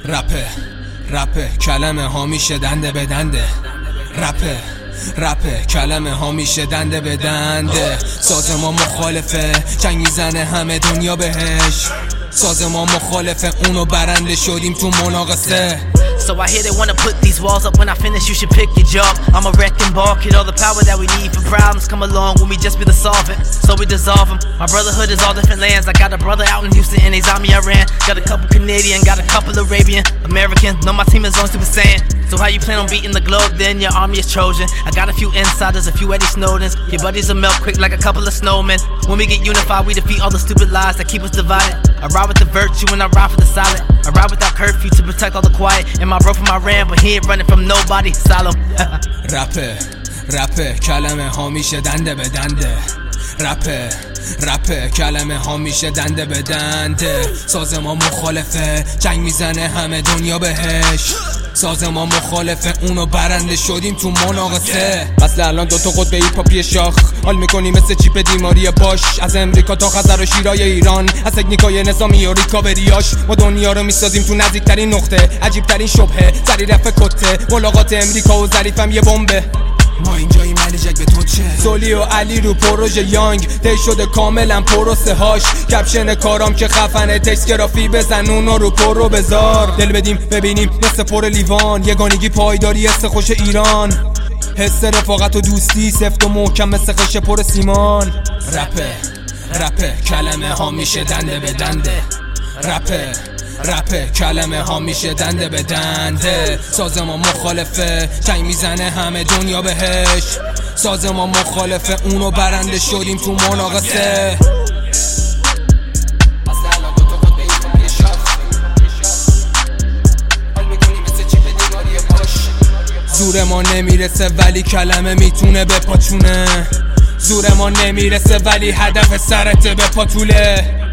رپه کلمه ها میشه دنده به دنده. رپه کلمه ها میشه دنده به دنده. ساز ما مخالفه، جنگ میزنه همه دنیا بهش. ساز ما مخالفه، اونو برنده شدیم تو مناقصه. So I hear they wanna put these walls up. When I finish you should pick your job. I'm a wrecking ball, kid, all the power that we need for problems come along when we just be the solvent. So we dissolve them. My brotherhood is all different lands. I got a brother out in Houston and he's on me Iran. Got a couple Canadian, got a couple Arabian, American. Know my team is on Super Saiyan. So how you plan on beating the globe then? Your army is Trojan. I got a few insiders, a few Eddie Snowdens. Your buddies will melt quick like a couple of snowmen. When we get unified, we defeat all the stupid lies that keep us divided. I ride with the virtue and I ride for the silent. I ride without curfew to protect all the quiet. And my bro from Iran, but he ain't running from nobody. Solemn. رپه کلمه ها میشه دنده به دنده. رپه کلمه ها میشه دنده به دنده. ساز ما مخالفه، جنگ میزنه همه دنیا بهش. ساز ما مخالفه، اونو برنده شدیم تو مناقصه. مثل الان دوتا قطب هیپاپی شاخ حال میکنی مثل چیپ دیماری باش. از امریکا تا خزر و شیرای ایران، از تکنیکای نظامی و ریکاوریاش، ما دنیا رو میسازیم تو نزدیکترین نقطه. عجیبترین شبهه سری رفع کته، ملاقات امریکا و ظریفم یه بمبه. ما اینجاییم ولی جک به تو چه؟ سولی و علی رو پروژه یانگ تی شده کاملا پروسه هاش. کپشن کارام که خفنه، تکس گرافی بزن اونو رو پرو بذار. دل بدیم ببینیم مثل پر لیوان، یگانگی پایداری حس خوش ایران. حس رفاقت و دوستی سفت و محکم مثل خش پر سیمان. رپه کلمه ها میشه دنده به دنده. رپه کلمه ها میشه دنده به دنده. ساز ما مخالفه، جنگ میزنه همه دنیا بهش. ساز ما مخالفه، اونو برنده شدیم تو مناقصه. زور ما نمیرسه ولی کلمه میتونه بپاچونه. زور ما نمیرسه ولی هدف سرت به پاتوله.